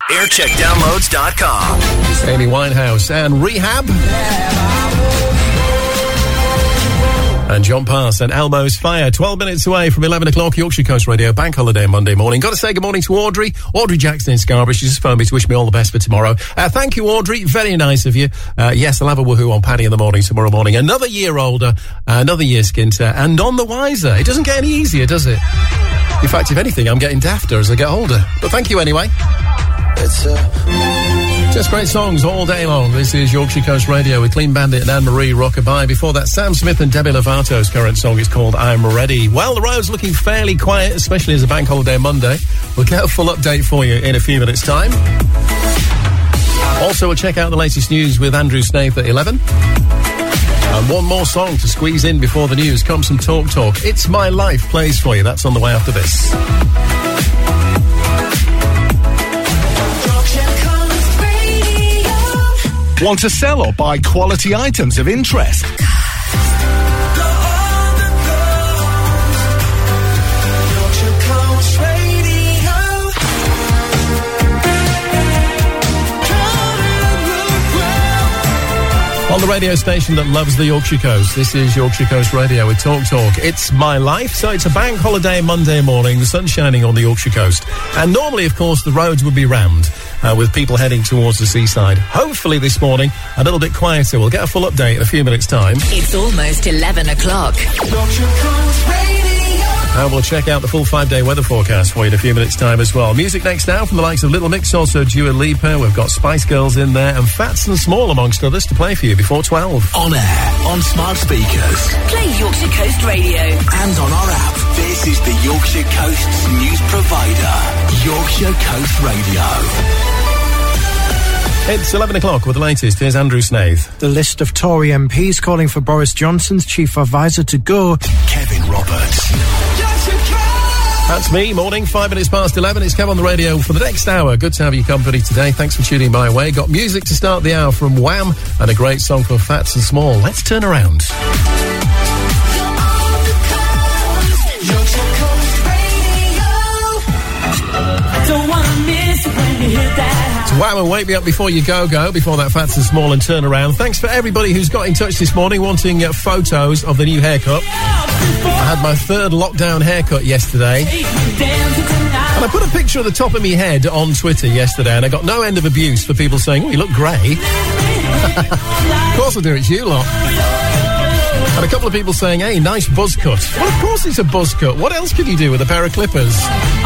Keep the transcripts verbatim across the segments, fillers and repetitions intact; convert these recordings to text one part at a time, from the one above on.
aircheck downloads dot com. Amy Winehouse and Rehab. And John Pass and Elmo's Fire. twelve minutes away from eleven o'clock, Yorkshire Coast Radio, bank holiday Monday morning. Got to say good morning to Audrey. Audrey Jackson in Scarborough. She just phoned me to wish me all the best for tomorrow. Uh, thank you, Audrey. Very nice of you. Uh, yes, I'll have a woohoo on Paddy in the morning tomorrow morning. Another year older, uh, another year skinter, and none the wiser. It doesn't get any easier, does it? In fact, if anything, I'm getting dafter as I get older. But thank you anyway. It's, uh... Just great songs all day long. This is Yorkshire Coast Radio with Clean Bandit and Anne-Marie Rockabye. Before that, Sam Smith and Demi Lovato's current song is called I'm Ready. Well, the road's looking fairly quiet, especially as a bank holiday Monday. We'll get a full update for you in a few minutes' time. Also, we'll check out the latest news with Andrew Snaith at eleven. And one more song to squeeze in before the news comes from Talk Talk. It's My Life plays for you. That's on the way after this. Want to sell or buy quality items of interest? On the radio station that loves the Yorkshire Coast, this is Yorkshire Coast Radio with Talk Talk. It's My Life, so it's a bank holiday Monday morning, the sun's shining on the Yorkshire Coast. And normally, of course, the roads would be rammed uh, with people heading towards the seaside. Hopefully this morning, a little bit quieter. We'll get a full update in a few minutes' time. It's almost eleven o'clock. Yorkshire Coast Radio. And we'll check out the full five-day weather forecast for you in a few minutes' time as well. Music next now from the likes of Little Mix, also Dua Lipa. We've got Spice Girls in there and Fats and Small, amongst others, to play for you before twelve. On air, on smart speakers. Play Yorkshire Coast Radio. And on our app. This is the Yorkshire Coast's news provider. Yorkshire Coast Radio. It's eleven o'clock with the latest. Here's Andrew Snaith. The list of Tory M Ps calling for Boris Johnson's chief advisor to go. Kevin Roberts. That's me, morning, five minutes past eleven. It's Kev on the radio for the next hour. Good to have your company today. Thanks for tuning my way. Got music to start the hour from Wham and a great song for Fats and Small. Let's turn around. Don't wanna miss it when you hit that. Wham and Wake Me Up Before You Go Go, before that Fats and Small and turn around. Thanks for everybody who's got in touch this morning wanting uh, photos of the new haircut. I had my third lockdown haircut yesterday. And I put a picture of the top of my head on Twitter yesterday and I got no end of abuse for people saying, oh, you look grey. Of course I do, it's you lot. And a couple of people saying, hey, nice buzz cut. Well, of course it's a buzz cut. What else could you do with a pair of clippers?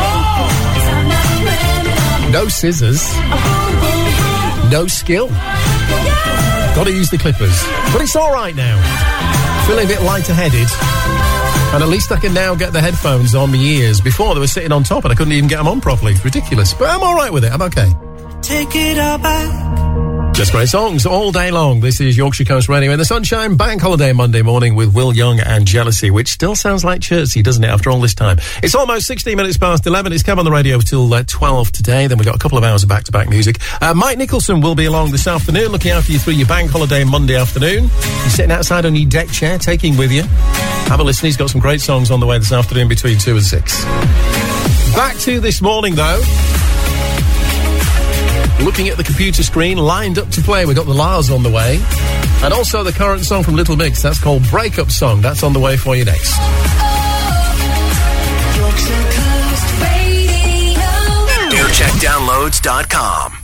No scissors. No skill. Got to use the clippers. But it's all right now. Feeling a bit lighter-headed. And at least I can now get the headphones on my ears. Before, they were sitting on top and I couldn't even get them on properly. It's ridiculous. But I'm all right with it. I'm okay. Take it all back. Just great songs all day long. This is Yorkshire Coast Radio in the sunshine. Bank holiday Monday morning with Will Young and Jealousy, which still sounds like Chertsey, doesn't it, after all this time? It's almost sixteen minutes past eleven. It's come on the radio till uh, twelve today. Then we've got a couple of hours of back-to-back music. Uh, Mike Nicholson will be along this afternoon, looking after you through your bank holiday Monday afternoon. You're sitting outside on your deck chair, taking with you. Have a listen. He's got some great songs on the way this afternoon between two and six. Back to this morning, though. Looking at the computer screen, lined up to play. We've got the Lars on the way. And also the current song from Little Mix. That's called Breakup Song. That's on the way for you next. aircheck downloads dot com.